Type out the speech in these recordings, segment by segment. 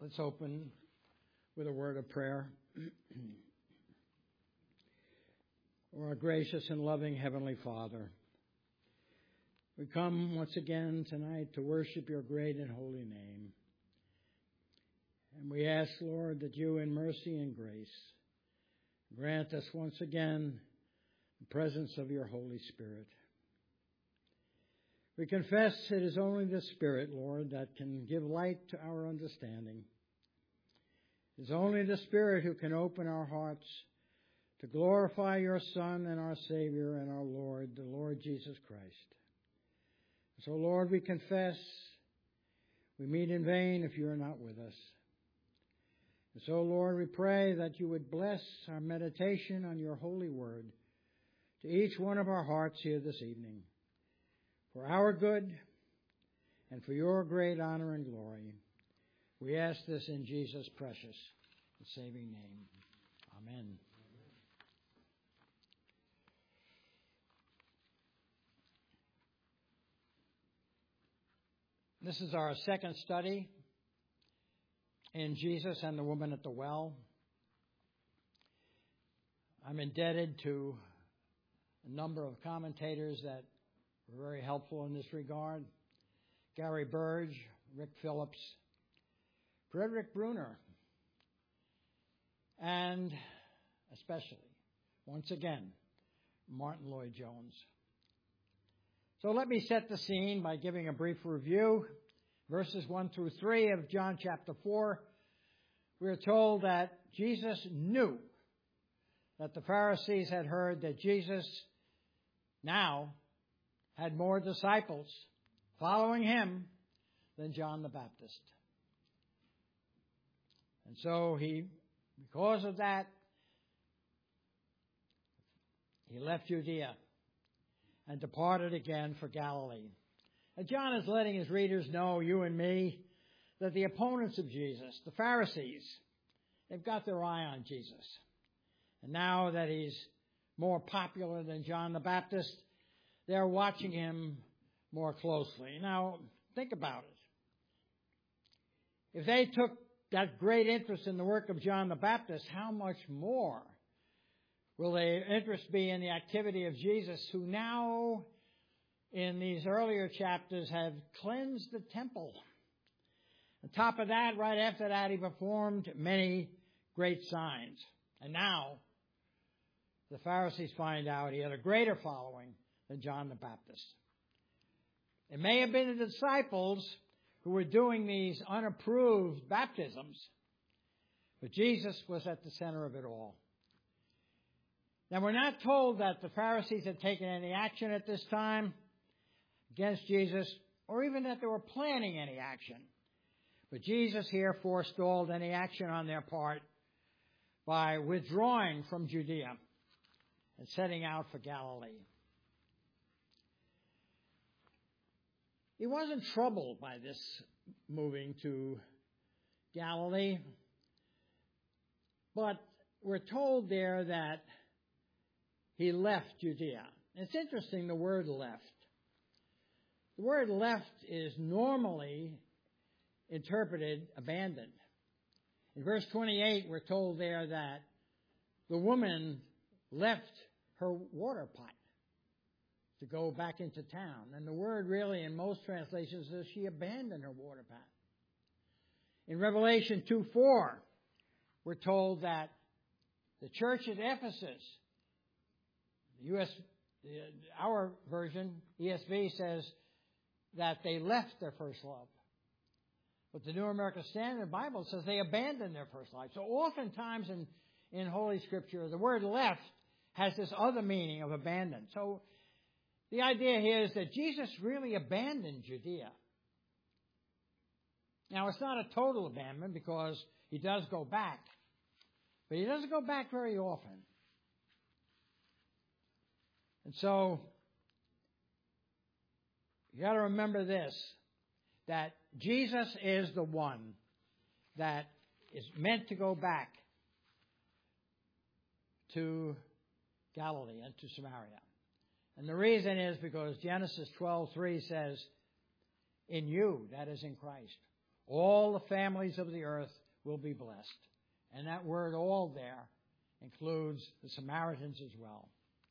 Let's open with a word of prayer. O our gracious and loving Heavenly Father, we come once again tonight to worship your great and holy name. And we ask, Lord, that you in mercy and grace grant us once again the presence of your Holy Spirit. We confess it is only the Spirit, Lord, that can give light to our understanding. It is only the Spirit who can open our hearts to glorify your Son and our Savior and our Lord, the Lord Jesus Christ. So, Lord, we confess we meet in vain if you are not with us. And so, Lord, we pray that you would bless our meditation on your holy word to each one of our hearts here this evening, for our good and for your great honor and glory. We ask this in Jesus' precious and saving name. Amen. This is our second study in Jesus and the woman at the well. I'm indebted to a number of commentators that were very helpful in this regard. Gary Burge, Rick Phillips, Frederick Bruner, and especially, once again, Martin Lloyd-Jones. So let me set the scene by giving a brief review. Verses 1 through 3 of John chapter 4, we are told that Jesus knew that the Pharisees had heard that Jesus now had more disciples following him than John the Baptist. And so because of that, he left Judea and departed again for Galilee. And John is letting his readers know, you and me, that the opponents of Jesus, the Pharisees, they've got their eye on Jesus. And now that he's more popular than John the Baptist, they're watching him more closely. Now, think about it. If they took that great interest in the work of John the Baptist, how much more will their interest be in the activity of Jesus, who now, in these earlier chapters, have cleansed the temple? On top of that, right after that, he performed many great signs. And now, the Pharisees find out he had a greater following than John the Baptist. It may have been the disciples who were doing these unapproved baptisms, but Jesus was at the center of it all. Now, we're not told that the Pharisees had taken any action at this time against Jesus, or even that they were planning any action. But Jesus here forestalled any action on their part by withdrawing from Judea and setting out for Galilee. He wasn't troubled by this moving to Galilee, but we're told there that he left Judea. It's interesting, the word left. The word left is normally interpreted abandoned. In verse 28, we're told there that the woman left her water pot to go back into town. And the word really in most translations is she abandoned her water pot. In Revelation 2:4, we're told that the church at Ephesus, our version, ESV, says that they left their first love. But the New American Standard Bible says they abandoned their first life. So oftentimes in Holy Scripture, the word left has this other meaning of abandoned. So the idea here is that Jesus really abandoned Judea. Now, it's not a total abandonment because he does go back. But he doesn't go back very often. And so, you got to remember this, that Jesus is the one that is meant to go back to Galilee and to Samaria. And the reason is because Genesis 12:3 says, in you, that is in Christ, all the families of the earth will be blessed. And that word all there includes the Samaritans as well.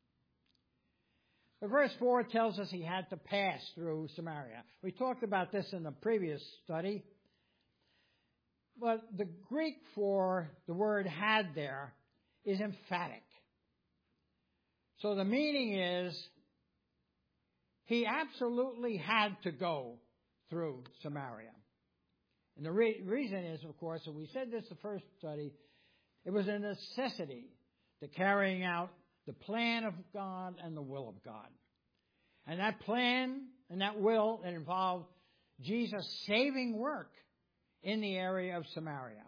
But verse 4 tells us he had to pass through Samaria. We talked about this in the previous study. But the Greek for the word had there is emphatic. So the meaning is he absolutely had to go through Samaria. And the reason is, of course, and we said this the first study, it was a necessity to carrying out the plan of God and the will of God. And that plan and that will, it involved Jesus' saving work in the area of Samaria.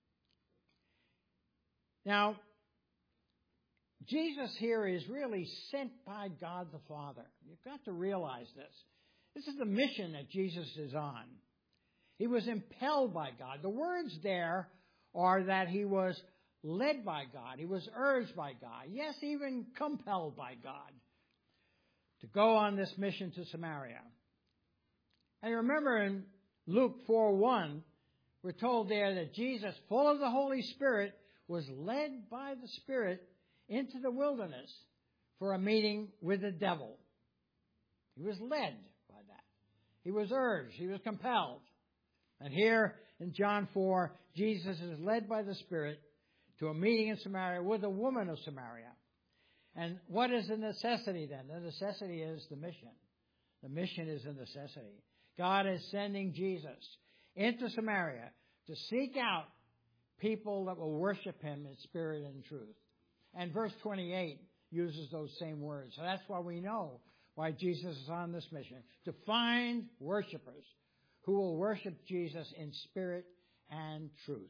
Now, Jesus here is really sent by God the Father. You've got to realize this. This is the mission that Jesus is on. He was impelled by God. The words there are that he was led by God. He was urged by God. Yes, even compelled by God to go on this mission to Samaria. And remember in Luke 4:1, we're told there that Jesus, full of the Holy Spirit, was led by the Spirit into the wilderness for a meeting with the devil. He was led by that. He was urged. He was compelled. And here in John 4, Jesus is led by the Spirit to a meeting in Samaria with a woman of Samaria. And what is the necessity then? The necessity is the mission. The mission is a necessity. God is sending Jesus into Samaria to seek out people that will worship him in spirit and truth. And verse 28 uses those same words. So that's why we know why Jesus is on this mission, to find worshipers who will worship Jesus in spirit and truth.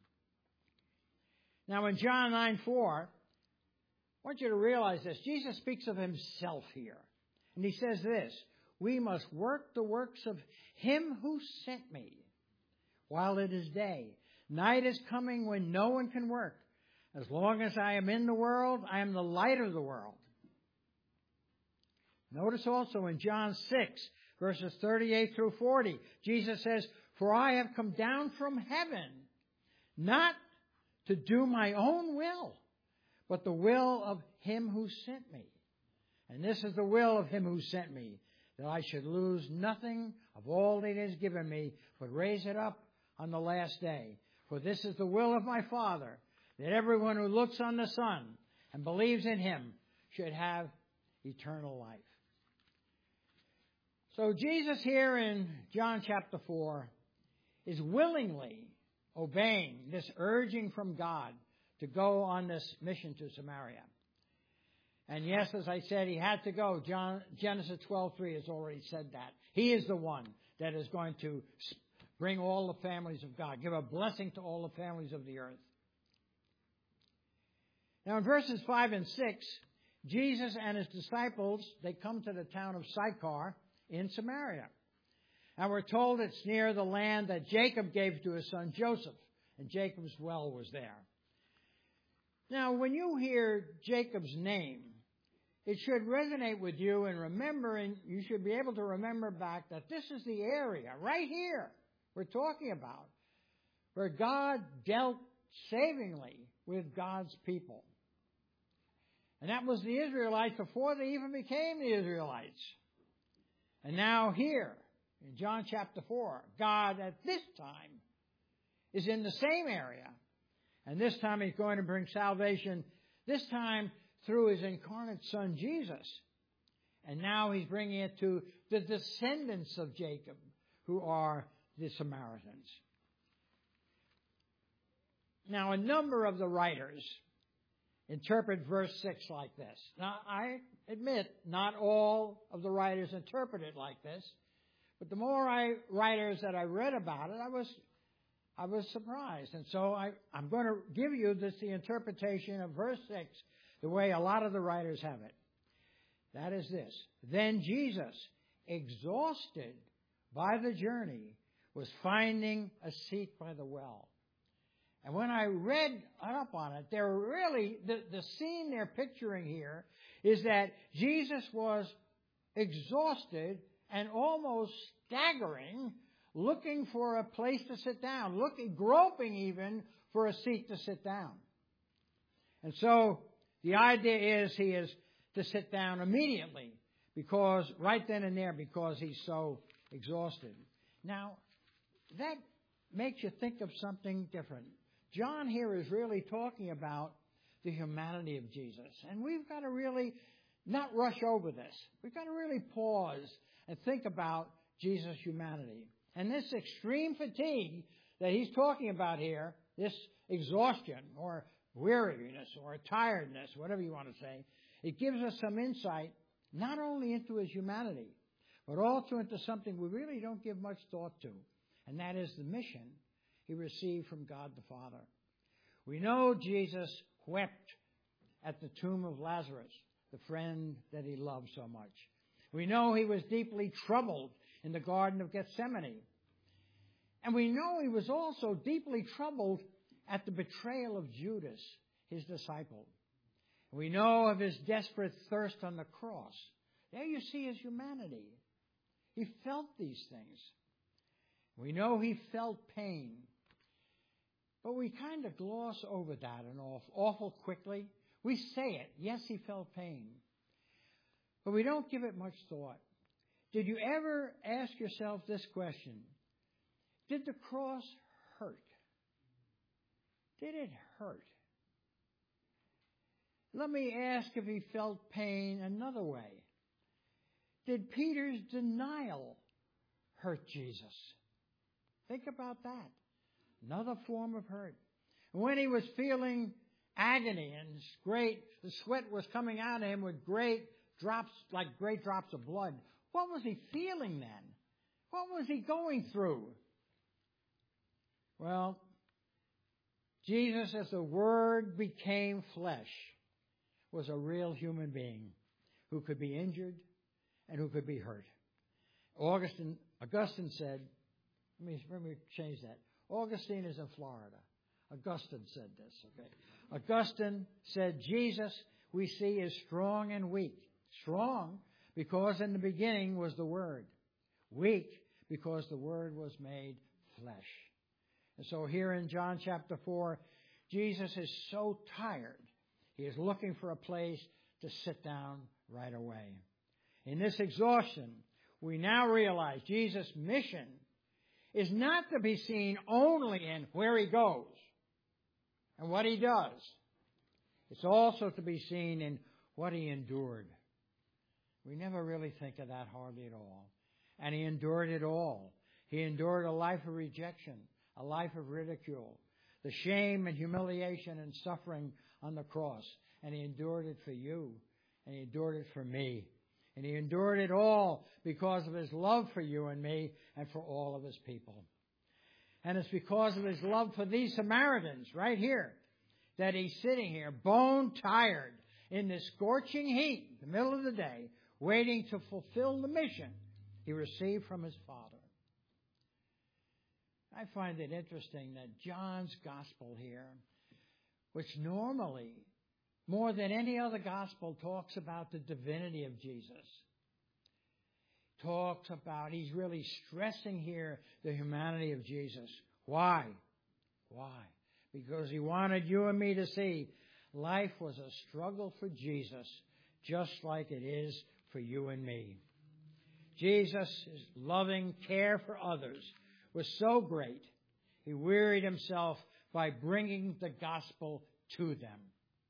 Now in John 9:4, I want you to realize this. Jesus speaks of himself here. And he says this, we must work the works of him who sent me while it is day. Night is coming when no one can work. As long as I am in the world, I am the light of the world. Notice also in John 6, verses 38 through 40, Jesus says, for I have come down from heaven, not to do my own will, but the will of him who sent me. And this is the will of him who sent me, that I should lose nothing of all that he has given me, but raise it up on the last day. For this is the will of my Father, that everyone who looks on the Son and believes in him should have eternal life. So Jesus here in John chapter 4 is willingly obeying this urging from God to go on this mission to Samaria. And yes, as I said, he had to go. Genesis 12:3 has already said that. He is the one that is going to bring all the families of God, give a blessing to all the families of the earth. Now in verses 5 and 6, Jesus and his disciples, they come to the town of Sychar in Samaria. And we're told it's near the land that Jacob gave to his son Joseph. And Jacob's well was there. Now, when you hear Jacob's name, it should resonate with you and you should be able to remember back that this is the area right here we're talking about where God dealt savingly with God's people. And that was the Israelites before they even became the Israelites. And now here, in John chapter 4, God at this time is in the same area. And this time he's going to bring salvation, this time through his incarnate son Jesus. And now he's bringing it to the descendants of Jacob, who are the Samaritans. Now, a number of the writers interpret verse 6 like this. Now, I admit not all of the writers interpret it like this, but the more writers that I read about it, I was surprised. And so I'm going to give you the interpretation of verse 6 the way a lot of the writers have it. That is this. Then Jesus, exhausted by the journey, was finding a seat by the well. And when I read up on it, they're really, the scene they're picturing here is that Jesus was exhausted and almost staggering, looking for a place to sit down, groping even for a seat to sit down. And so the idea is he is to sit down immediately, because right then and there, because he's so exhausted. Now, that makes you think of something different. John here is really talking about the humanity of Jesus. And we've got to really not rush over this. We've got to really pause and think about Jesus' humanity. And this extreme fatigue that he's talking about here, this exhaustion or weariness or tiredness, whatever you want to say, it gives us some insight not only into his humanity, but also into something we really don't give much thought to, and that is the mission he received from God the Father. We know Jesus wept at the tomb of Lazarus, the friend that he loved so much. We know he was deeply troubled in the Garden of Gethsemane. And we know he was also deeply troubled at the betrayal of Judas, his disciple. We know of his desperate thirst on the cross. There you see his humanity. He felt these things. We know he felt pain. But we kind of gloss over that and awful quickly. We say it. Yes, he felt pain. But we don't give it much thought. Did you ever ask yourself this question? Did the cross hurt? Did it hurt? Let me ask if he felt pain another way. Did Peter's denial hurt Jesus? Think about that. Another form of hurt. When he was feeling agony and the sweat was coming out of him with great drops of blood, what was he feeling then? What was he going through? Well, Jesus, as the Word became flesh, was a real human being who could be injured and who could be hurt. Augustine said, let me change that. Augustine is in Florida. Augustine said this, okay? Augustine said, Jesus, we see, is strong and weak. Strong because in the beginning was the Word. Weak because the Word was made flesh. And so here in John chapter 4, Jesus is so tired, he is looking for a place to sit down right away. In this exhaustion, we now realize Jesus' mission is not to be seen only in where he goes and what he does. It's also to be seen in what he endured. We never really think of that hardly at all. And he endured it all. He endured a life of rejection, a life of ridicule, the shame and humiliation and suffering on the cross. And he endured it for you. And he endured it for me. And he endured it all because of his love for you and me and for all of his people. And it's because of his love for these Samaritans right here that he's sitting here bone tired in this scorching heat in the middle of the day, waiting to fulfill the mission he received from his Father. I find it interesting that John's gospel here, which normally, more than any other gospel, talks about the divinity of Jesus, he's really stressing here the humanity of Jesus. Why? Why? Because he wanted you and me to see life was a struggle for Jesus, just like it is for you and me. Jesus' loving care for others was so great, he wearied himself by bringing the gospel to them.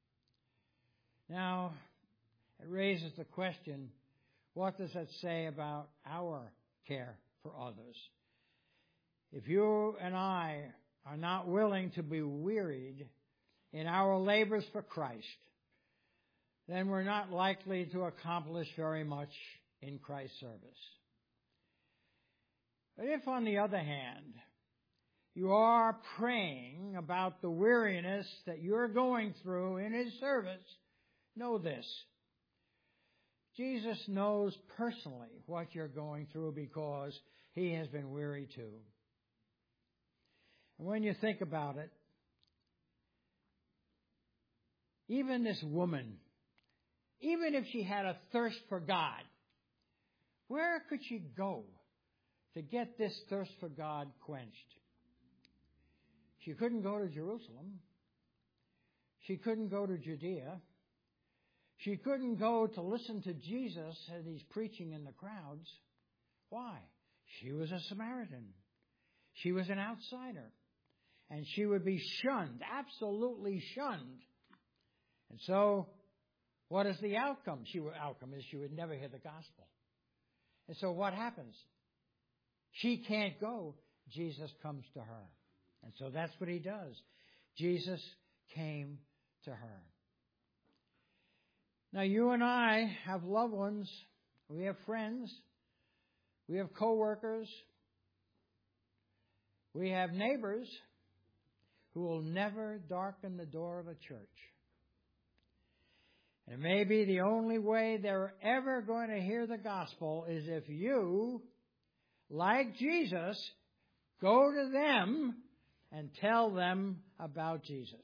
Now, it raises the question, what does that say about our care for others? If you and I are not willing to be wearied in our labors for Christ, then we're not likely to accomplish very much in Christ's service. But if, on the other hand, you are praying about the weariness that you're going through in his service, know this. Jesus knows personally what you're going through because he has been weary too. And when you think about it, even this woman, even if she had a thirst for God, where could she go to get this thirst for God quenched. She couldn't go to Jerusalem. She couldn't go to Judea. She couldn't go to listen to Jesus as he's preaching in the crowds. Why? She was a Samaritan. She was an outsider. And she would be shunned, absolutely shunned. And so, what is the outcome? Outcome is she would never hear the gospel. And so what happens? She can't go. Jesus comes to her. And so that's what he does. Jesus came to her. Now, you and I have loved ones. We have friends. We have co-workers. We have neighbors who will never darken the door of a church. And it may be the only way they're ever going to hear the gospel is if you, like Jesus, go to them and tell them about Jesus.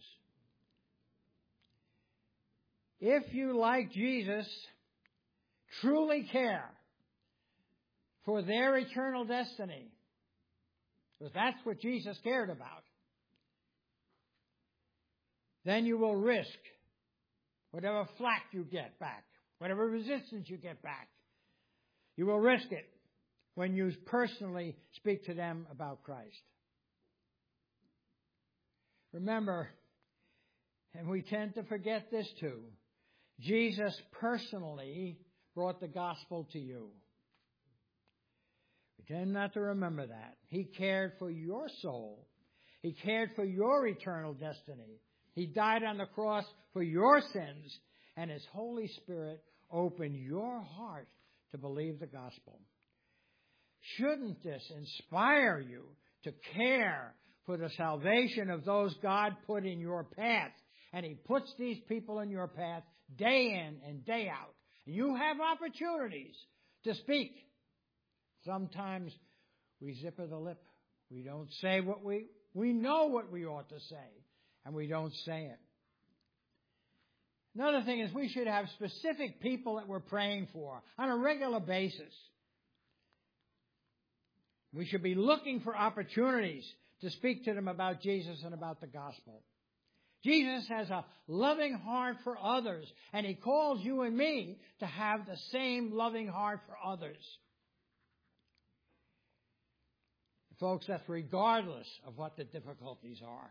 If you, like Jesus, truly care for their eternal destiny, because that's what Jesus cared about, then you will risk whatever flack you get back, whatever resistance you get back. You will risk it when you personally speak to them about Christ. Remember, and we tend to forget this too, Jesus personally brought the gospel to you. We tend not to remember that. He cared for your soul. He cared for your eternal destiny. He died on the cross for your sins, and His Holy Spirit opened your heart to believe the gospel. Shouldn't this inspire you to care for the salvation of those God put in your path? And He puts these people in your path day in and day out. And you have opportunities to speak. Sometimes we zipper the lip. We don't say what we know what we ought to say, and we don't say it. Another thing is we should have specific people that we're praying for on a regular basis. We should be looking for opportunities to speak to them about Jesus and about the gospel. Jesus has a loving heart for others, and He calls you and me to have the same loving heart for others. Folks, that's regardless of what the difficulties are.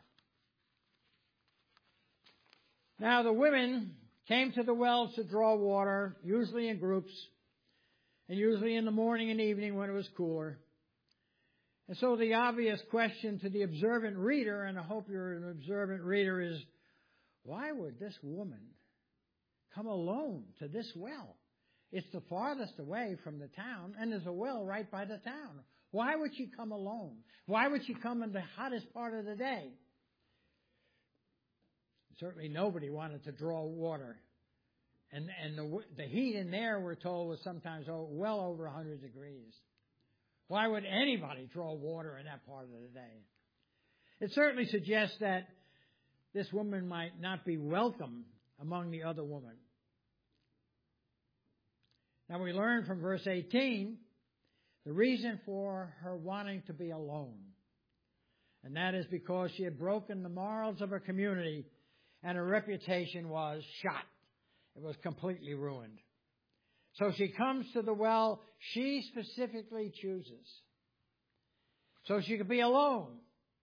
Now, the women came to the wells to draw water, usually in groups, and usually in the morning and evening when it was cooler. And so the obvious question to the observant reader, and I hope you're an observant reader, is, why would this woman come alone to this well? It's the farthest away from the town, and there's a well right by the town. Why would she come alone? Why would she come in the hottest part of the day? Certainly nobody wanted to draw water. And the heat in there, we're told, was sometimes well over 100 degrees. Why would anybody draw water in that part of the day? It certainly suggests that this woman might not be welcome among the other women. Now we learn from verse 18 the reason for her wanting to be alone. And that is because she had broken the morals of her community and her reputation was shot. It was completely ruined. So she comes to the well she specifically chooses, so she could be alone.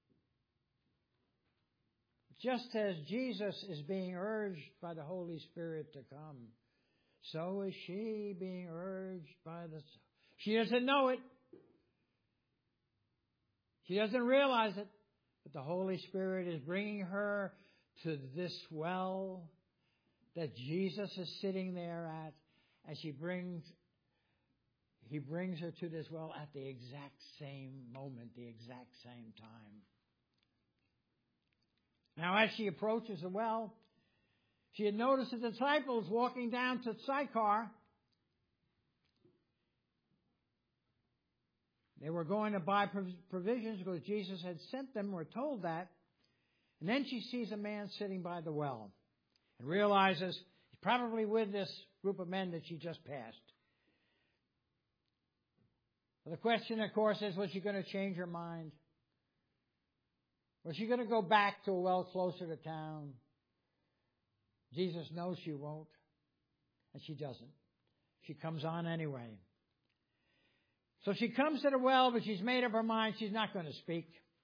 Just as Jesus is being urged by the Holy Spirit to come, so is she being urged by the... She doesn't know it. She doesn't realize it. But the Holy Spirit is bringing her to this well that Jesus is sitting there at, and He brings her to this well at the exact same moment, the exact same time. Now, as she approaches the well, she had noticed the disciples walking down to Sychar. They were going to buy provisions because Jesus had sent them, we're told that. And then she sees a man sitting by the well and realizes he's probably with this group of men that she just passed. The question, of course, is, was she going to change her mind? Was she going to go back to a well closer to town? Jesus knows she won't, and she doesn't. She comes on anyway. So she comes to the well, but she's made up her mind she's not going to speak.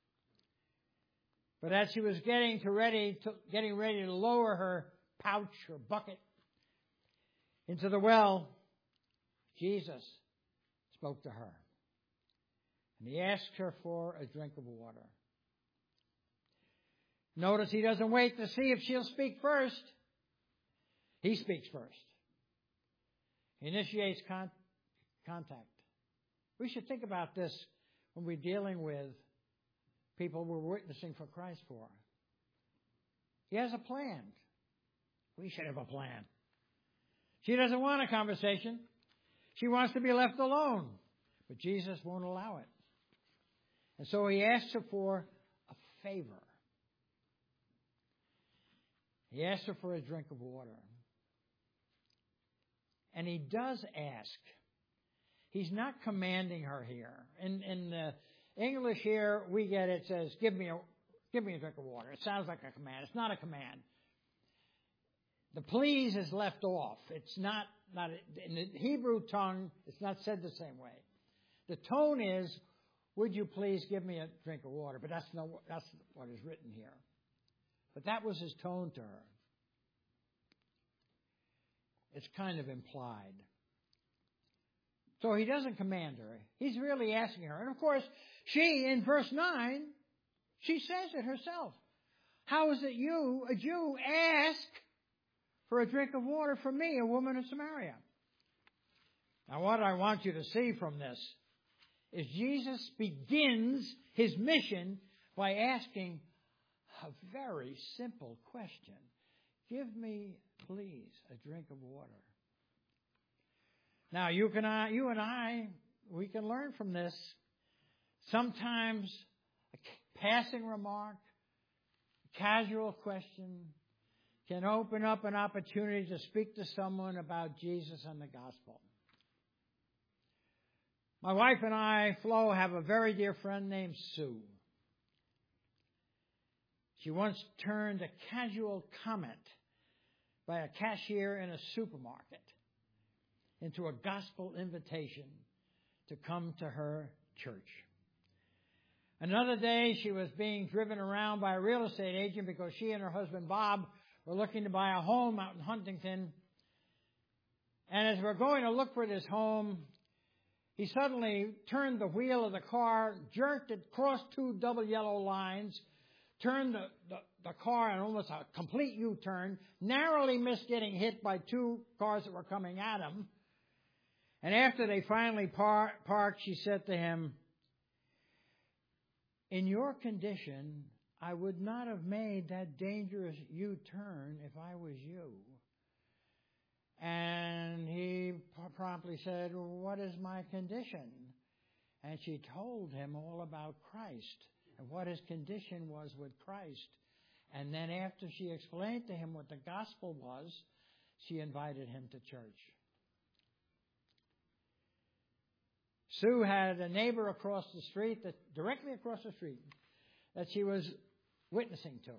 But as she was getting ready to lower her pouch or bucket into the well, Jesus spoke to her. And he asked her for a drink of water. Notice he doesn't wait to see if she'll speak first. He speaks first. He initiates contact. We should think about this when we're dealing with people we're witnessing for Christ for. He has a plan. We should have a plan. She doesn't want a conversation. She wants to be left alone. But Jesus won't allow it. And so he asks her for a favor. He asks her for a drink of water. And he does ask. He's not commanding her here. In the English here, we get it says, give me a drink of water. It sounds like a command. It's not a command. The please is left off. It's not in the Hebrew tongue, it's not said the same way. The tone is, would you please give me a drink of water? But that's what is written here. But that was his tone to her. It's kind of implied. So he doesn't command her. He's really asking her. And of course, she, in verse 9, she says it herself. How is it you, a Jew, ask for a drink of water from me, a woman of Samaria? Now what I want you to see from this is Jesus begins his mission by asking a very simple question. Give me, please, a drink of water. Now, you and I, we can learn from this. Sometimes a passing remark, a casual question can open up an opportunity to speak to someone about Jesus and the gospel. My wife and I, Flo, have a very dear friend named Sue. She once turned a casual comment by a cashier in a supermarket into a gospel invitation to come to her church. Another day, she was being driven around by a real estate agent because she and her husband Bob were looking to buy a home out in Huntington. And as we're going to look for this home, he suddenly turned the wheel of the car, jerked it, crossed two double yellow lines, turned the car in almost a complete U-turn, narrowly missed getting hit by two cars that were coming at him. And after they finally parked, she said to him, in your condition, I would not have made that dangerous U-turn if I was you. And he promptly said, what is my condition? And she told him all about Christ and what his condition was with Christ. And then after she explained to him what the gospel was, she invited him to church. Sue had a neighbor across the street, directly across the street, that she was witnessing to.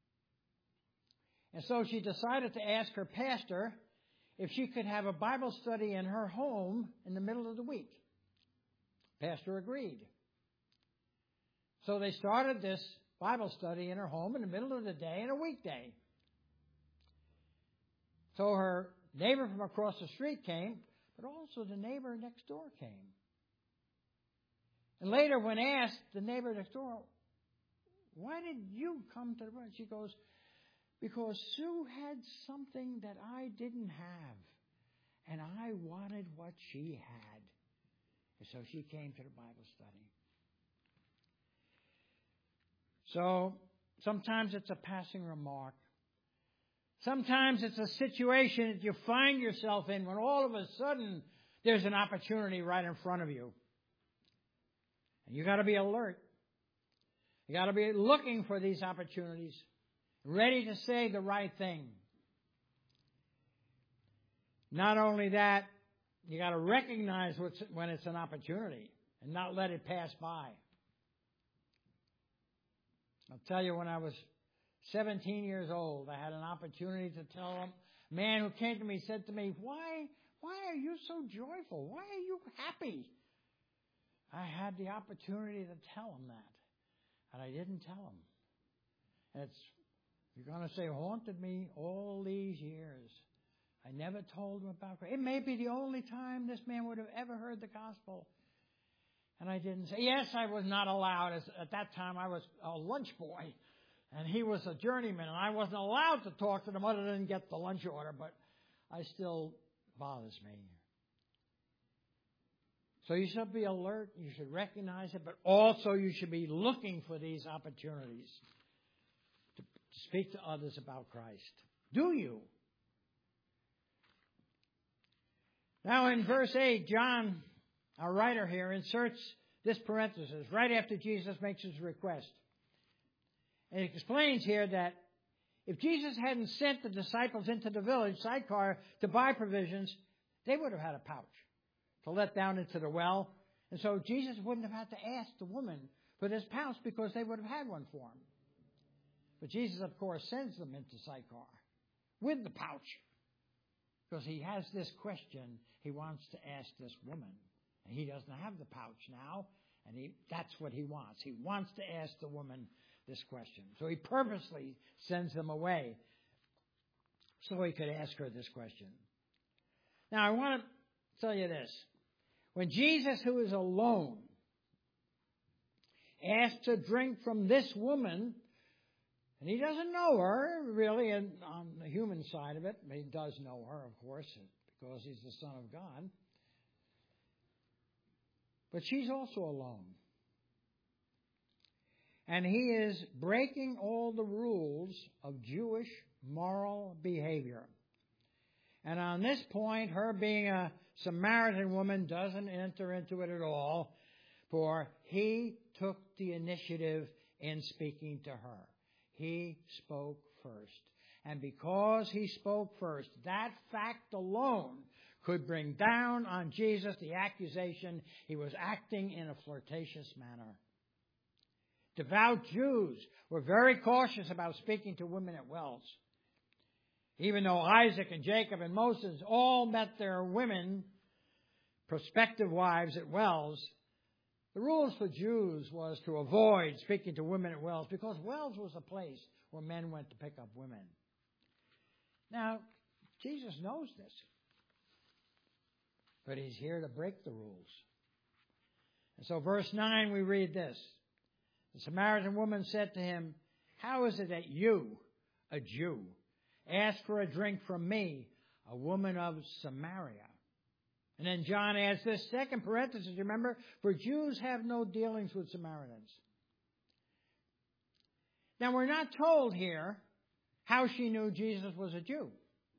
And so she decided to ask her pastor if she could have a Bible study in her home in the middle of the week. Pastor agreed. So they started this Bible study in her home in the middle of the day on a weekday. So her neighbor from across the street came, but also the neighbor next door came. And later when asked, the neighbor next door, why did you come to the brunch? She goes, because Sue had something that I didn't have, and I wanted what she had. And so she came to the Bible study. So sometimes it's a passing remark. Sometimes it's a situation that you find yourself in when all of a sudden there's an opportunity right in front of you. And you got to be alert. You got to be looking for these opportunities, ready to say the right thing. Not only that, you got to recognize when it's an opportunity. and not let it pass by. I'll tell you, when I was 17 years old, I had an opportunity to tell him. A man who came to me said to me, why are you so joyful? Why are you happy? I had the opportunity to tell him that, and I didn't tell him. And you're going to say, haunted me all these years. I never told him about Christ. It may be the only time this man would have ever heard the gospel. And I didn't say. Yes, I was not allowed. At that time, I was a lunch boy, and he was a journeyman, and I wasn't allowed to talk to them other than get the lunch order, but I still bothers me. So you should be alert, you should recognize it, but also you should be looking for these opportunities to speak to others about Christ. Do you? Now in verse 8, John, our writer here, inserts this parenthesis right after Jesus makes his request. And it explains here that if Jesus hadn't sent the disciples into the village sidecar to buy provisions, they would have had a pouch to let down into the well. And so Jesus wouldn't have had to ask the woman for this pouch because they would have had one for him. But Jesus, of course, sends them into Sychar with the pouch because he has this question he wants to ask this woman. And he doesn't have the pouch now, and that's what he wants. He wants to ask the woman this question. So he purposely sends them away so he could ask her this question. Now, I want to tell you this. When Jesus, who is alone, asked to drink from this woman, and he doesn't know her, really, and on the human side of it, he does know her, of course, because he's the Son of God. But she's also alone. And he is breaking all the rules of Jewish moral behavior. And on this point, her being a Samaritan woman doesn't enter into it at all, for he took the initiative in speaking to her. He spoke first. And because he spoke first, that fact alone could bring down on Jesus the accusation he was acting in a flirtatious manner. Devout Jews were very cautious about speaking to women at wells. Even though Isaac and Jacob and Moses all met their women, prospective wives, at wells, the rules for Jews was to avoid speaking to women at wells because wells was a place where men went to pick up women. Now, Jesus knows this, but he's here to break the rules. And so verse 9 we read this. The Samaritan woman said to him, "How is it that you, a Jew, ask for a drink from me, a woman of Samaria?" And then John adds this second parenthesis, remember, for Jews have no dealings with Samaritans. Now we're not told here how she knew Jesus was a Jew.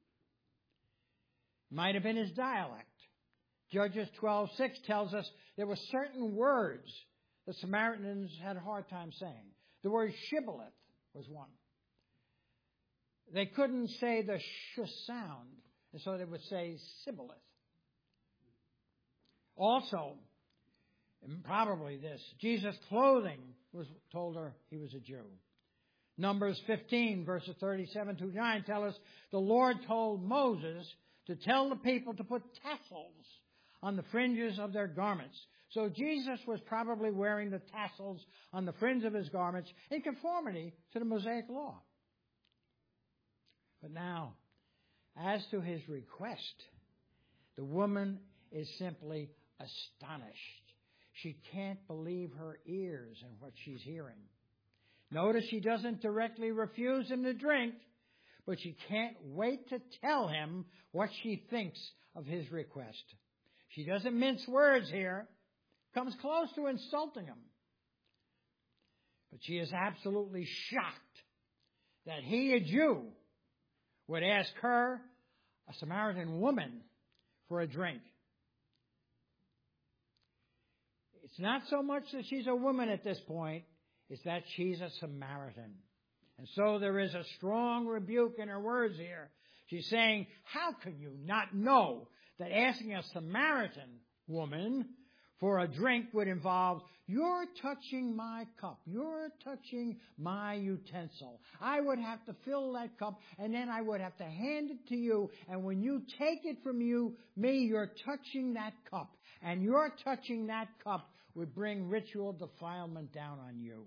Might have been his dialect. Judges 12:6 tells us there were certain words the Samaritans had a hard time saying. The word shibboleth was one. They couldn't say the sh sound, and so they would say sibboleth. Also, and probably this, Jesus' clothing was told her he was a Jew. Numbers 15, verses 37-9 tell us the Lord told Moses to tell the people to put tassels on the fringes of their garments. So Jesus was probably wearing the tassels on the fringe of his garments in conformity to the Mosaic law. But now, as to his request, the woman is simply astonished. She can't believe her ears and what she's hearing. Notice she doesn't directly refuse him to drink, but she can't wait to tell him what she thinks of his request. She doesn't mince words here, comes close to insulting him. But she is absolutely shocked that he, a Jew, would ask her, a Samaritan woman, for a drink. It's not so much that she's a woman at this point, it's that she's a Samaritan. And so there is a strong rebuke in her words here. She's saying, how can you not know that asking a Samaritan woman for a drink would involve, you're touching my cup. You're touching my utensil. I would have to fill that cup, and then I would have to hand it to you. And when you take it from me, you're touching that cup. And your touching that cup would bring ritual defilement down on you.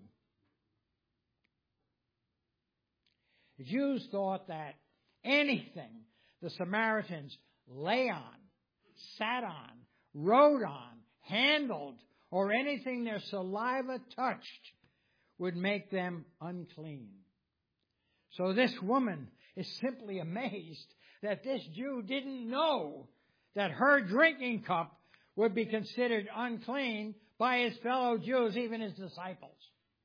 The Jews thought that anything the Samaritans lay on, sat on, rode on, handled, or anything their saliva touched would make them unclean. So this woman is simply amazed that this Jew didn't know that her drinking cup would be considered unclean by his fellow Jews, even his disciples.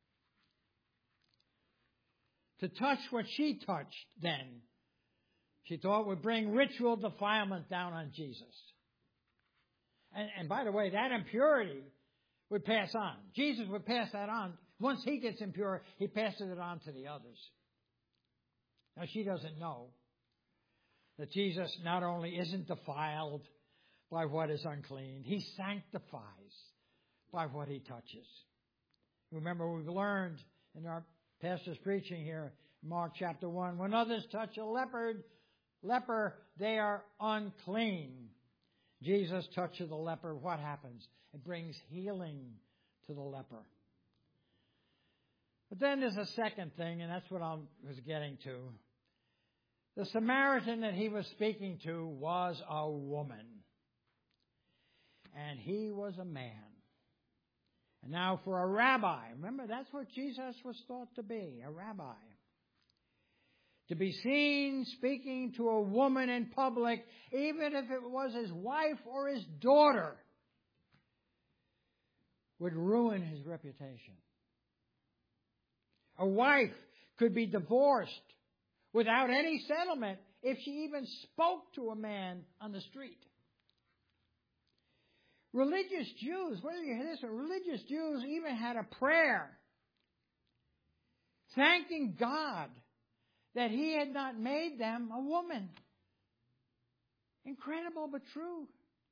To touch what she touched then, she thought would bring ritual defilement down on Jesus. And by the way, that impurity would pass on. Jesus would pass that on. Once he gets impure, he passes it on to the others. Now, she doesn't know that Jesus not only isn't defiled by what is unclean, he sanctifies by what he touches. Remember, we've learned in our pastor's preaching here, Mark chapter 1, when others touch a leper, they are unclean. Jesus touches the leper. What happens? It brings healing to the leper. But then there's a second thing, and that's what I was getting to. The Samaritan that he was speaking to was a woman. And he was a man. And now for a rabbi, remember that's what Jesus was thought to be, a rabbi. To be seen speaking to a woman in public, even if it was his wife or his daughter, would ruin his reputation. A wife could be divorced without any settlement if she even spoke to a man on the street. Religious Jews, whether you hear this, religious Jews even had a prayer thanking God that he had not made them a woman. Incredible but true.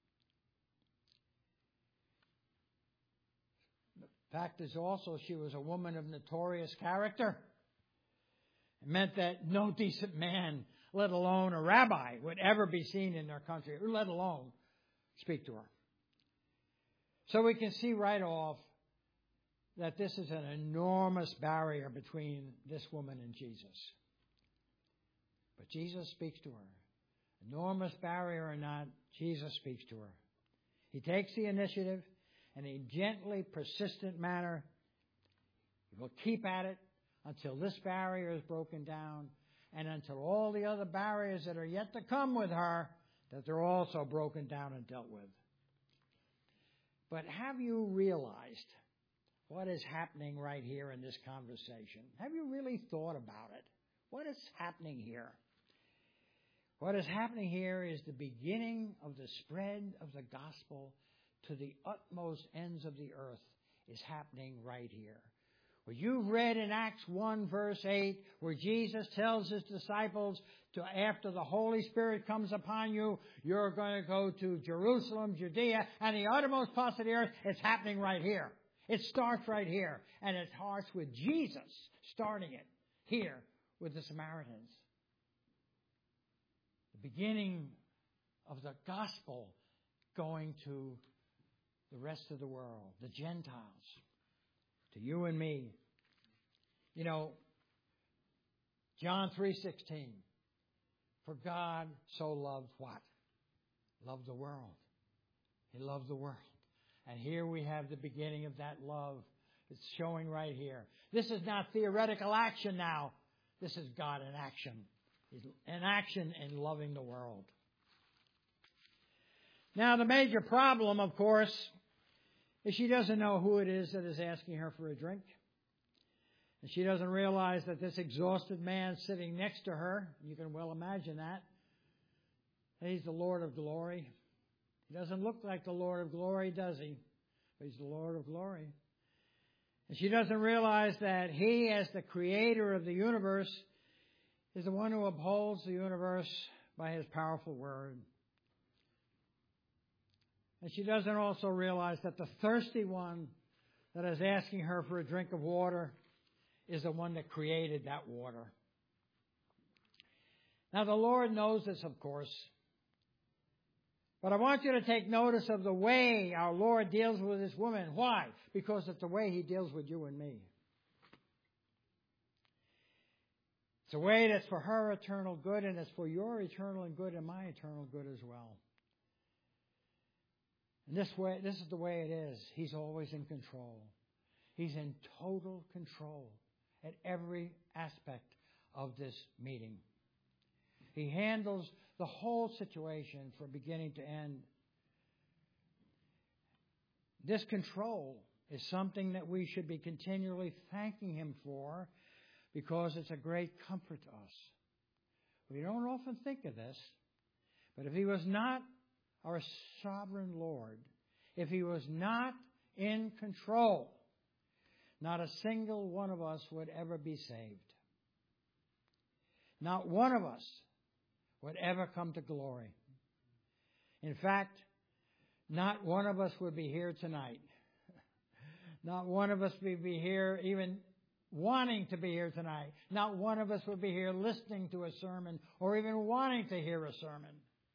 The fact is also she was a woman of notorious character. It meant that no decent man, let alone a rabbi, would ever be seen in their country, or let alone speak to her. So we can see right off that this is an enormous barrier between this woman and Jesus. But Jesus speaks to her. Enormous barrier or not, Jesus speaks to her. He takes the initiative in a gently persistent manner. He will keep at it until this barrier is broken down and until all the other barriers that are yet to come with her, that they're also broken down and dealt with. But have you realized what is happening right here in this conversation? Have you really thought about it? What is happening here? What is happening here is the beginning of the spread of the gospel to the utmost ends of the earth is happening right here. Well, you've read in Acts 1 verse 8 where Jesus tells his disciples after the Holy Spirit comes upon you, you're going to go to Jerusalem, Judea, and the uttermost parts of the earth. It's happening right here. It starts right here. And it starts with Jesus starting it here with the Samaritans. The beginning of the gospel going to the rest of the world, the Gentiles, to you and me. You know, John 3:16. For God so loved what? Loved the world. He loved the world. And here we have the beginning of that love. It's showing right here. This is not theoretical action now. This is God in action. He's in action in loving the world. Now, the major problem, of course, is she doesn't know who it is that is asking her for a drink. And she doesn't realize that this exhausted man sitting next to her, you can well imagine that, he's the Lord of glory. He doesn't look like the Lord of glory, does he? But he's the Lord of glory. And she doesn't realize that he, as the creator of the universe, is the one who upholds the universe by his powerful word. And she doesn't also realize that the thirsty one that is asking her for a drink of water is the one that created that water. Now, the Lord knows this, of course. But I want you to take notice of the way our Lord deals with this woman. Why? Because it's the way He deals with you and me. It's a way that's for her eternal good, and it's for your eternal and good and my eternal good as well. And this is the way it is. He's always in control. He's in total control at every aspect of this meeting. He handles the whole situation from beginning to end. This control is something that we should be continually thanking Him for, because it's a great comfort to us. We don't often think of this, but if He was not our sovereign Lord, if He was not in control, not a single one of us would ever be saved. Not one of us would ever come to glory. In fact, not one of us would be here tonight. Not one of us would be here even wanting to be here tonight. Not one of us would be here listening to a sermon or even wanting to hear a sermon.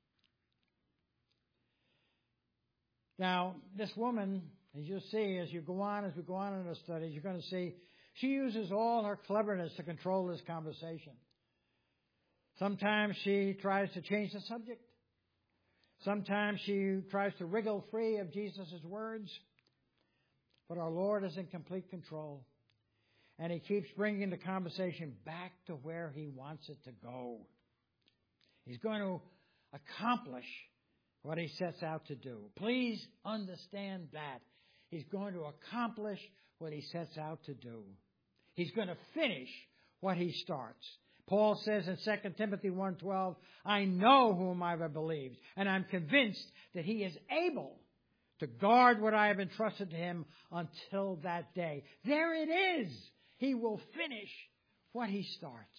Now, this woman, as you'll see, as we go on in the studies, you're going to see she uses all her cleverness to control this conversation. Sometimes she tries to change the subject. Sometimes she tries to wriggle free of Jesus' words. But our Lord is in complete control. And He keeps bringing the conversation back to where He wants it to go. He's going to accomplish what He sets out to do. Please understand that. He's going to accomplish what He sets out to do. He's going to finish what He starts. Paul says in 2 Timothy 1:12, I know whom I have believed, and I'm convinced that He is able to guard what I have entrusted to Him until that day. There it is. He will finish what He starts.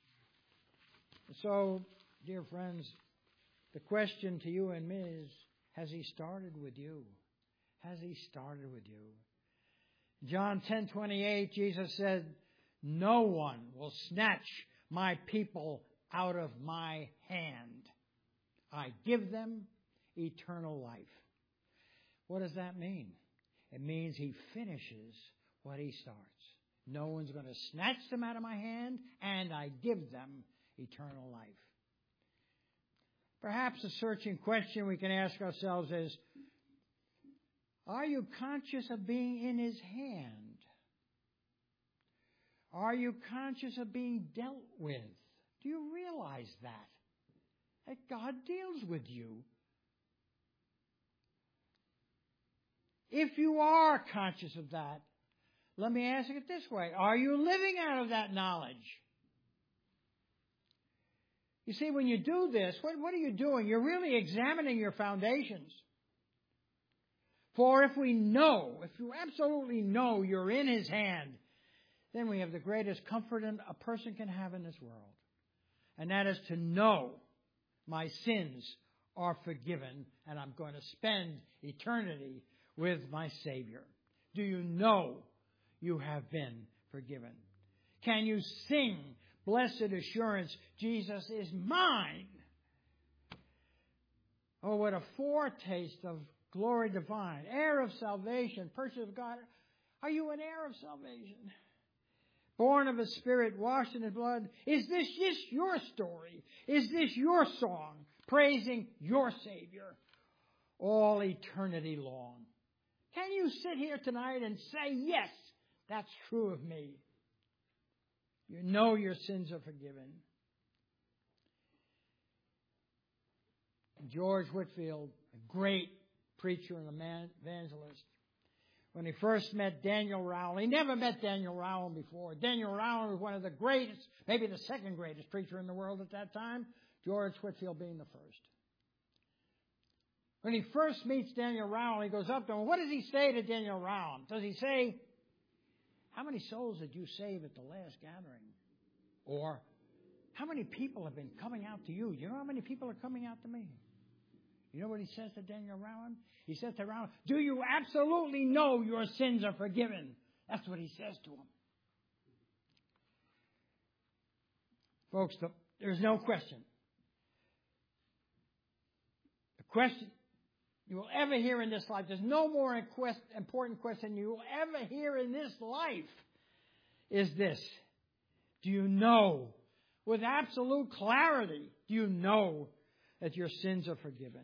So, dear friends, the question to you and me is, has He started with you? Has He started with you? John 10:28, Jesus said, no one will snatch my people out of my hand. I give them eternal life. What does that mean? It means He finishes what He starts. No one's going to snatch them out of my hand, and I give them eternal life. Perhaps a searching question we can ask ourselves is, are you conscious of being in His hand? Are you conscious of being dealt with? Do you realize that? That God deals with you. If you are conscious of that, let me ask it this way. Are you living out of that knowledge? You see, when you do this, what are you doing? You're really examining your foundations. For if you absolutely know you're in His hand, then we have the greatest comfort a person can have in this world. And that is to know my sins are forgiven and I'm going to spend eternity with my Savior. Do you know you have been forgiven? Can you sing, blessed assurance, Jesus is mine? Oh, what a foretaste of glory divine, heir of salvation, purchase of God. Are you an heir of salvation? Born of His Spirit, washed in His blood. Is this just your story? Is this your song, praising your Savior all eternity long? Can you sit here tonight and say, yes, that's true of me? You know your sins are forgiven. George Whitefield, a great preacher and evangelist, when he first met Daniel Rowell, he never met Daniel Rowell before. Daniel Rowell was one of the greatest, maybe the second greatest preacher in the world at that time, George Whitefield being the first. When he first meets Daniel Rowell, he goes up to him. What does he say to Daniel Rowell? Does he say, how many souls did you save at the last gathering? Or, how many people have been coming out to you? You know how many people are coming out to me? You know what he says to Daniel Rowan? He says to Rowan, do you absolutely know your sins are forgiven? That's what he says to him. Folks, there's no question. The question you will ever hear in this life, there's no more important question you will ever hear in this life, is this. Do you know, with absolute clarity, do you know that your sins are forgiven?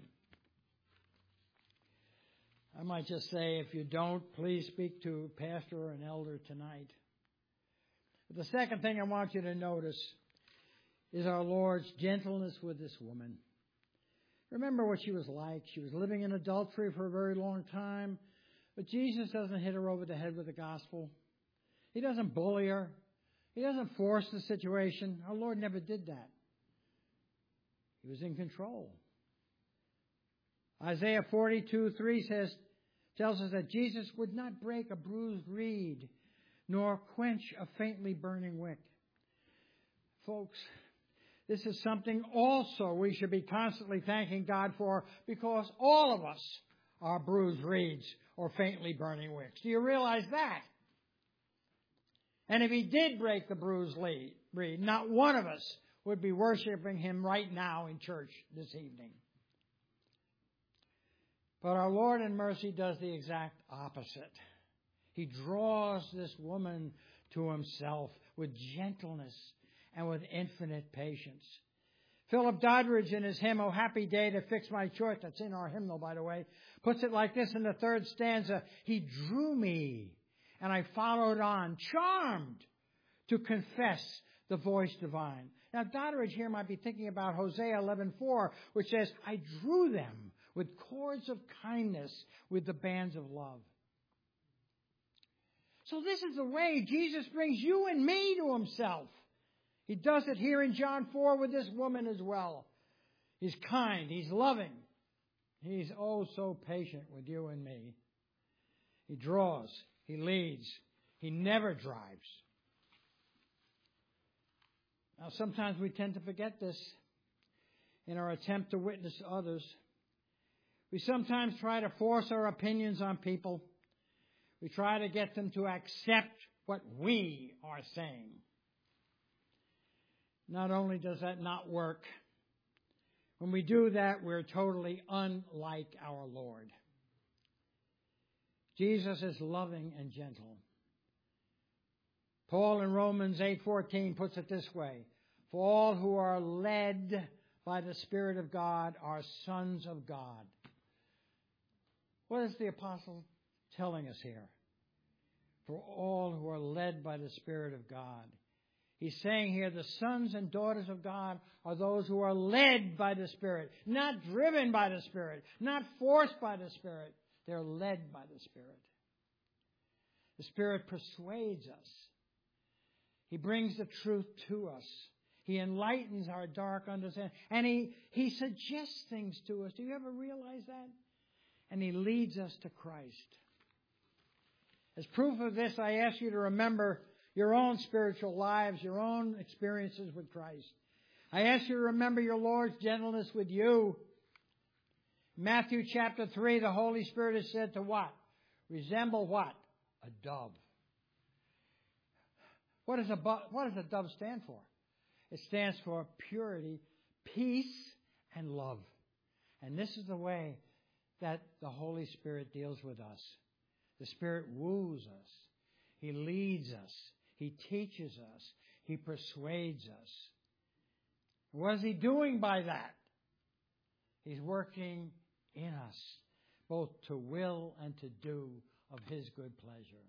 I might just say, if you don't, please speak to a pastor or an elder tonight. But the second thing I want you to notice is our Lord's gentleness with this woman. Remember what she was like. She was living in adultery for a very long time. But Jesus doesn't hit her over the head with the gospel. He doesn't bully her. He doesn't force the situation. Our Lord never did that. He was in control. Isaiah 42:3 tells us that Jesus would not break a bruised reed, nor quench a faintly burning wick. Folks, this is something also we should be constantly thanking God for, because all of us are bruised reeds or faintly burning wicks. Do you realize that? And if He did break the bruised reed, not one of us would be worshiping Him right now in church this evening. But our Lord in mercy does the exact opposite. He draws this woman to Himself with gentleness and with infinite patience. Philip Doddridge, in his hymn, "O Happy Day to Fix My Choice," that's in our hymnal, by the way, puts it like this in the third stanza: He drew me, and I followed on, charmed to confess the voice divine. Now, Doddridge here might be thinking about Hosea 11:4, which says, I drew them with cords of kindness, with the bands of love. So this is the way Jesus brings you and me to Himself. He does it here in John 4 with this woman as well. He's kind. He's loving. He's oh so patient with you and me. He draws. He leads. He never drives. Now, sometimes we tend to forget this in our attempt to witness to others. We sometimes try to force our opinions on people. We try to get them to accept what we are saying. Not only does that not work, when we do that, we're totally unlike our Lord. Jesus is loving and gentle. Paul in Romans 8:14 puts it this way: For all who are led by the Spirit of God are sons of God. What is the apostle telling us here? For all who are led by the Spirit of God. He's saying here the sons and daughters of God are those who are led by the Spirit, not driven by the Spirit, not forced by the Spirit. They're led by the Spirit. The Spirit persuades us. He brings the truth to us. He enlightens our dark understanding. And He suggests things to us. Do you ever realize that? And He leads us to Christ. As proof of this, I ask you to remember your own spiritual lives, your own experiences with Christ. I ask you to remember your Lord's gentleness with you. Matthew chapter 3, the Holy Spirit is said to what? Resemble what? A dove. What does a dove stand for? It stands for purity, peace, and love. And this is the way that the Holy Spirit deals with us. The Spirit woos us. He leads us. He teaches us. He persuades us. What is He doing by that? He's working in us, both to will and to do of His good pleasure.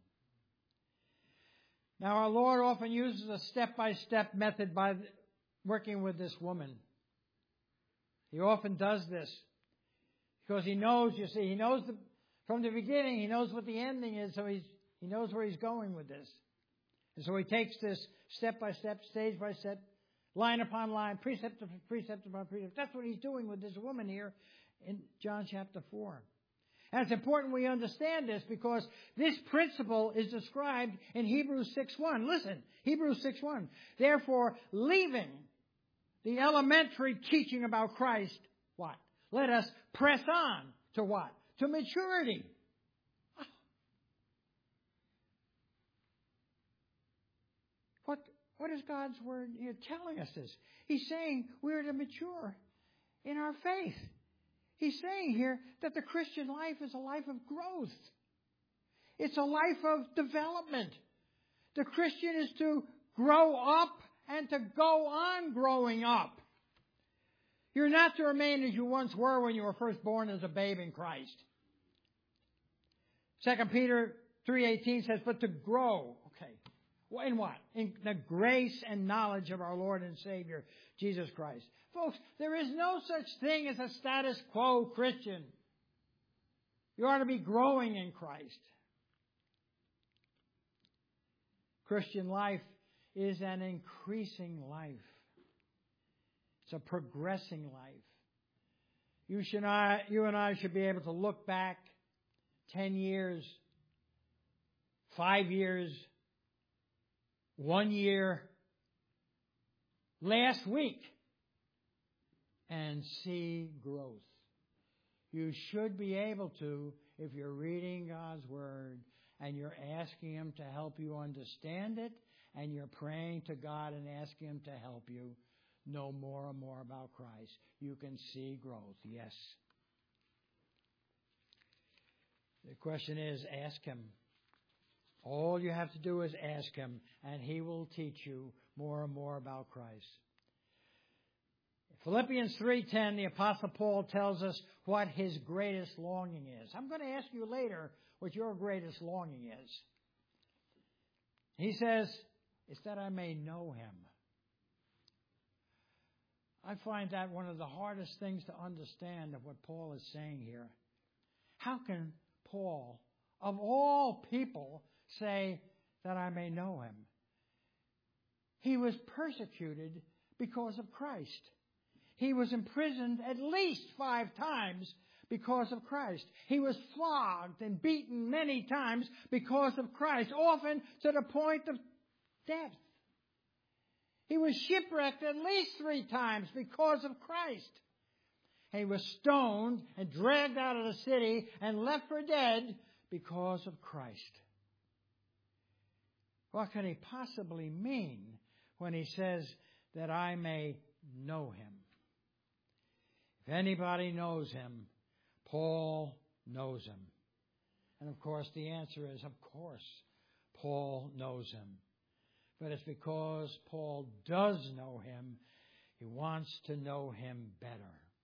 Now, our Lord often uses a step-by-step method by working with this woman. He often does this because He knows, you see, He knows from the beginning, He knows what the ending is, so He knows where He's going with this. And so He takes this step-by-step, stage-by-step, line upon line, precept upon precept. That's what He's doing with this woman here in John chapter 4. And it's important we understand this because this principle is described in Hebrews 6:1. Listen, Hebrews 6:1. Therefore, leaving the elementary teaching about Christ, what? Let us press on to what? To maturity. What is God's Word here telling us this? He's saying we're to mature in our faith. He's saying here that the Christian life is a life of growth. It's a life of development. The Christian is to grow up and to go on growing up. You're not to remain as you once were when you were first born as a babe in Christ. 2 Peter 3:18 says, but to grow. Okay. In what? In the grace and knowledge of our Lord and Savior, Jesus Christ. Folks, there is no such thing as a status quo Christian. You ought to be growing in Christ. Christian life is an increasing life. It's a progressing life. You and I should be able to look back 10 years, 5 years, 1 year, last week, and see growth. You should be able to, if you're reading God's Word and you're asking Him to help you understand it, and you're praying to God and asking Him to help you know more and more about Christ, you can see growth. Yes. The question is, ask Him. All you have to do is ask Him, and He will teach you more and more about Christ. Philippians 3:10, the Apostle Paul tells us what his greatest longing is. I'm going to ask you later what your greatest longing is. He says, it's that I may know Him. I find that one of the hardest things to understand of what Paul is saying here. How can Paul, of all people, say that I may know Him? He was persecuted because of Christ. He was imprisoned at least 5 times because of Christ. He was flogged and beaten many times because of Christ, often to the point of death. He was shipwrecked at least 3 times because of Christ. He was stoned and dragged out of the city and left for dead because of Christ. What can he possibly mean when he says that I may know Him? If anybody knows Him, Paul knows Him. And of course the answer is, of course, Paul knows Him. But it's because Paul does know Him, he wants to know Him better.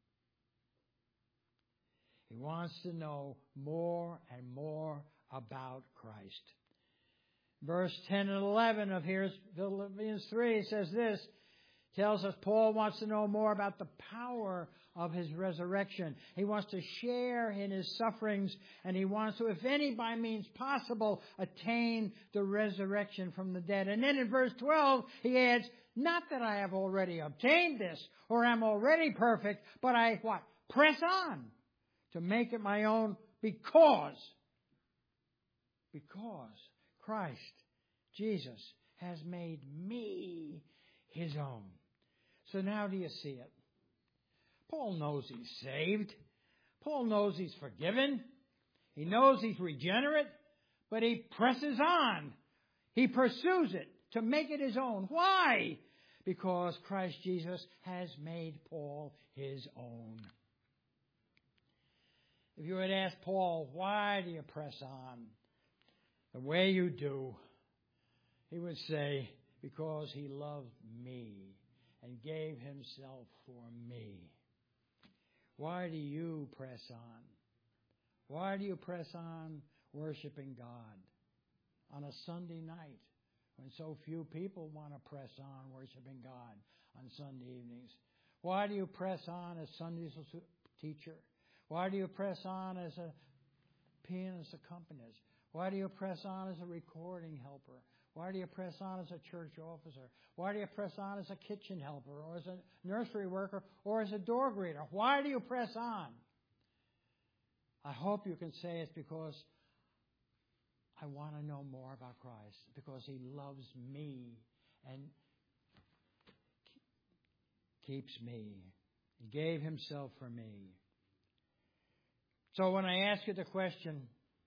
He wants to know more and more about Christ. Verse 10 and 11 of here, Philippians 3 says this, tells us Paul wants to know more about the power of His resurrection. He wants to share in His sufferings, and he wants to, if any by means possible, attain the resurrection from the dead. And then in verse 12, he adds, not that I have already obtained this, or am already perfect, but I, what? Press on to make it my own because Christ, Jesus, has made me His own. So now do you see it? Paul knows he's saved. Paul knows he's forgiven. He knows he's regenerate, but he presses on. He pursues it to make it his own. Why? Because Christ Jesus has made Paul his own. If you had asked Paul, why do you press on the way you do? He would say, because He loved me and gave Himself for me. Why do you press on? Why do you press on worshiping God on a Sunday night when so few people want to press on worshiping God on Sunday evenings? Why do you press on as Sunday school teacher? Why do you press on as a pianist accompanist? Why do you press on as a recording helper? Why do you press on as a church officer? Why do you press on as a kitchen helper or as a nursery worker or as a door greeter? Why do you press on? I hope you can say it's because I want to know more about Christ, because He loves me and keeps me. He gave Himself for me. So when I ask you the question,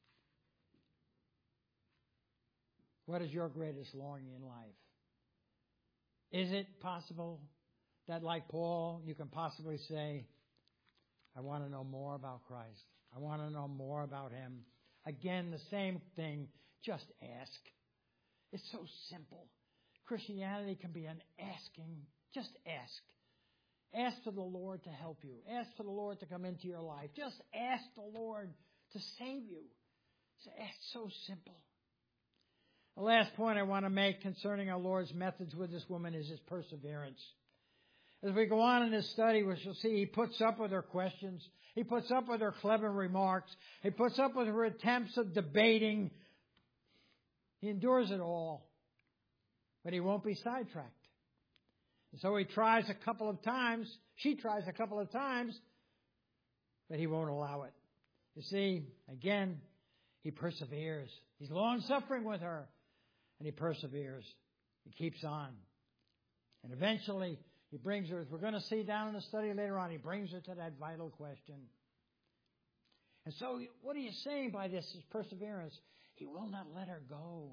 what is your greatest longing in life? Is it possible that, like Paul, you can possibly say, I want to know more about Christ. I want to know more about Him. Again, the same thing. Just ask. It's so simple. Christianity can be an asking. Just ask. Ask for the Lord to help you. Ask for the Lord to come into your life. Just ask the Lord to save you. It's so simple. The last point I want to make concerning our Lord's methods with this woman is His perseverance. As we go on in this study, we shall see He puts up with her questions. He puts up with her clever remarks. He puts up with her attempts of debating. He endures it all. But He won't be sidetracked. And so He tries a couple of times. She tries a couple of times. But He won't allow it. You see, again, He perseveres. He's long-suffering with her. And He perseveres. He keeps on. And eventually, He brings her, as we're going to see down in the study later on, He brings her to that vital question. And so, what are you saying by this, His perseverance? He will not let her go.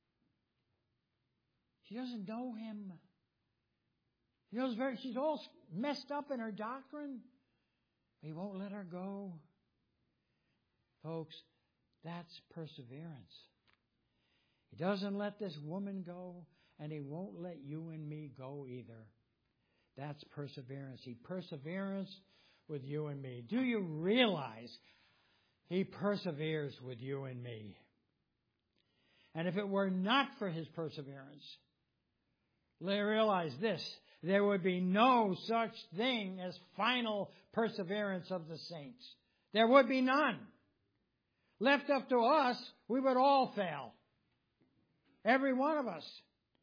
She doesn't know Him. She's all messed up in her doctrine. He won't let her go. Folks, that's perseverance. He doesn't let this woman go, and He won't let you and me go either. That's perseverance. He perseveres with you and me. Do you realize He perseveres with you and me? And if it were not for His perseverance, realize this, there would be no such thing as final perseverance of the saints. There would be none. Left up to us, we would all fail. Every one of us.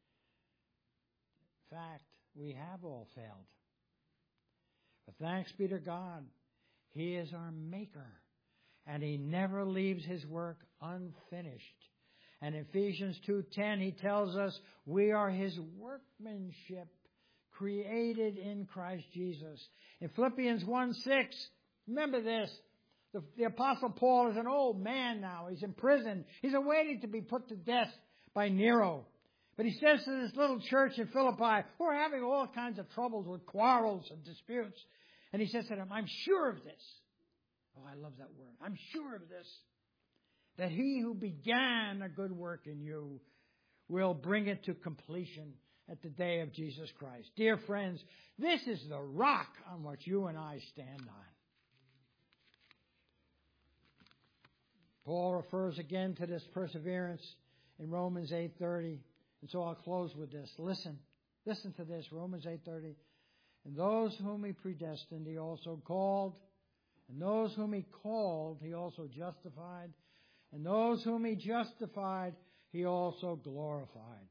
In fact, we have all failed. But thanks be to God, He is our Maker, and He never leaves His work unfinished. And in Ephesians 2:10, He tells us we are His workmanship, created in Christ Jesus. In Philippians 1:6, remember this, the Apostle Paul is an old man now. He's in prison. He's awaiting to be put to death by Nero. But he says to this little church in Philippi, who are having all kinds of troubles with quarrels and disputes, and he says to them, I'm sure of this. Oh, I love that word. I'm sure of this, that He who began a good work in you will bring it to completion at the day of Jesus Christ. Dear friends, this is the rock on which you and I stand on. Paul refers again to this perseverance in Romans 8:30. And so I'll close with this. Listen to this, Romans 8:30. And those whom He predestined, He also called. And those whom He called, He also justified. And those whom He justified, He also glorified.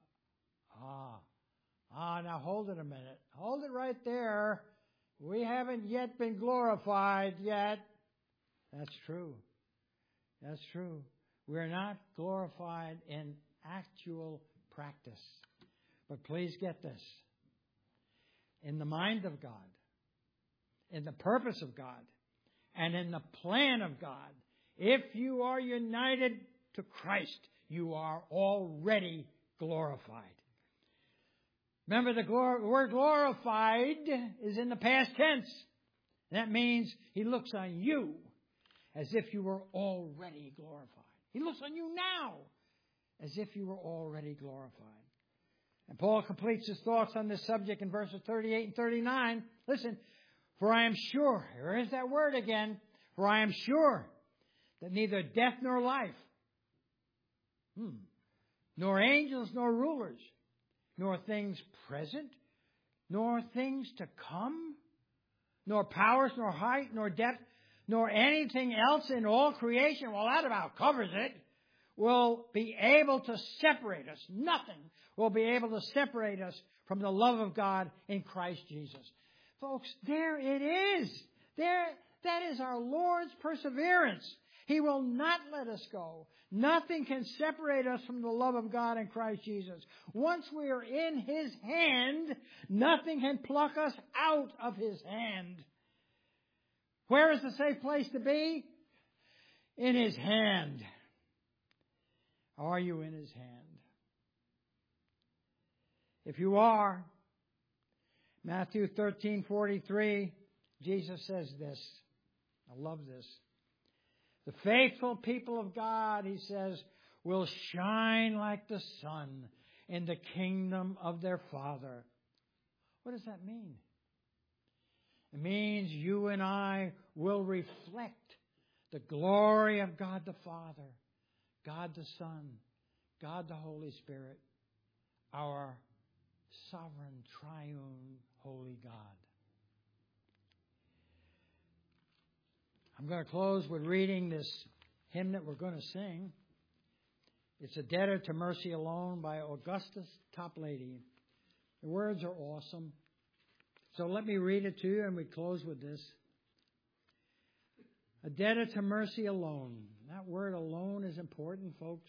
Now hold it a minute. Hold it right there. We haven't yet been glorified yet. That's true. That's true. We're not glorified in actual practice. But please get this. In the mind of God, in the purpose of God, and in the plan of God, if you are united to Christ, you are already glorified. Remember, the word glorified is in the past tense. That means He looks on you as if you were already glorified. He looks on you now as if you were already glorified. And Paul completes his thoughts on this subject in verses 38 and 39. Listen, for I am sure, here is that word again, for I am sure that neither death nor life, nor angels nor rulers, nor things present, nor things to come, nor powers, nor height, nor depth, nor anything else in all creation, well, that about covers it, will be able to separate us. Nothing will be able to separate us from the love of God in Christ Jesus. Folks, there it is. That is our Lord's perseverance. He will not let us go. Nothing can separate us from the love of God in Christ Jesus. Once we are in His hand, nothing can pluck us out of His hand. Where is the safe place to be? In His hand. Are you in His hand? If you are, Matthew 13:43, Jesus says this. I love this. The faithful people of God, He says, will shine like the sun in the kingdom of their Father. What does that mean? It means you and I will reflect the glory of God the Father, God the Son, God the Holy Spirit, our sovereign, triune, holy God. I'm going to close with reading this hymn that we're going to sing. It's A Debtor to Mercy Alone by Augustus Toplady. The words are awesome. So let me read it to you, and we close with this. A debtor to mercy alone. That word alone is important, folks.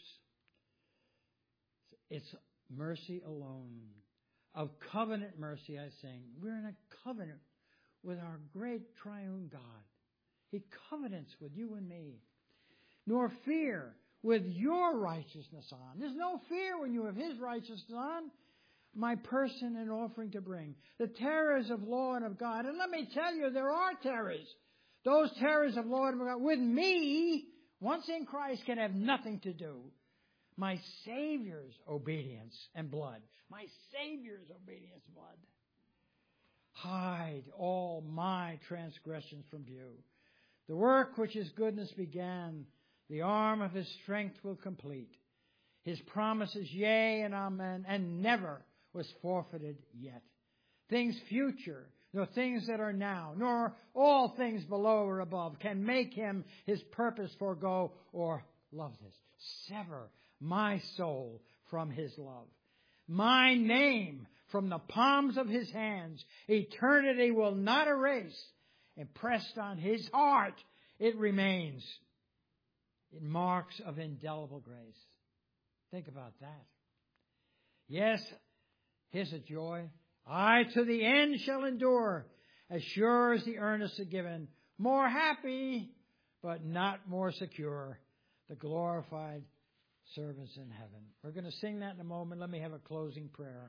It's mercy alone. Of covenant mercy, I sing. We're in a covenant with our great triune God. He covenants with you and me. Nor fear with your righteousness on. There's no fear when you have His righteousness on. My person and offering to bring. The terrors of law and of God. And let me tell you, there are terrors. Those terrors of law and of God with me, once in Christ, can have nothing to do. My Savior's obedience and blood. My Savior's obedience and blood. Hide all my transgressions from view. The work which His goodness began, the arm of His strength will complete. His promises, yea and amen, and never was forfeited yet. Things future, nor things that are now, nor all things below or above can make Him His purpose forego or, love this, sever my soul from His love. My name from the palms of His hands, eternity will not erase. Impressed on His heart, it remains. It marks of indelible grace. Think about that. Yes, here's a joy. I to the end shall endure, as sure as the earnest are given. More happy, but not more secure, the glorified servants in heaven. We're going to sing that in a moment. Let me have a closing prayer.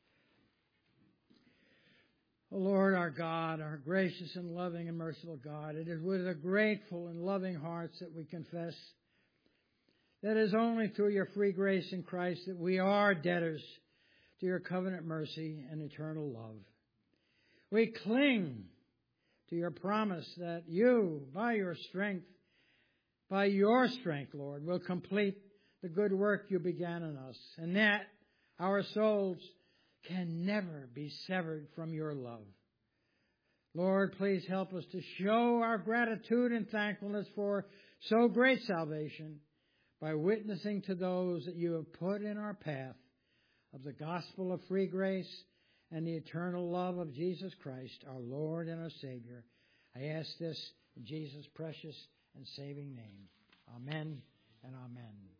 O Lord, our God, our gracious and loving and merciful God, it is with a grateful and loving hearts that we confess that it is only through your free grace in Christ that we are debtors to your covenant mercy and eternal love. We cling to your promise that you, by your strength, Lord, will complete the good work you began in us, and that our souls can never be severed from your love. Lord, please help us to show our gratitude and thankfulness for so great salvation by witnessing to those that you have put in our path of the gospel of free grace and the eternal love of Jesus Christ, our Lord and our Savior. I ask this in Jesus' precious and saving name. Amen and amen.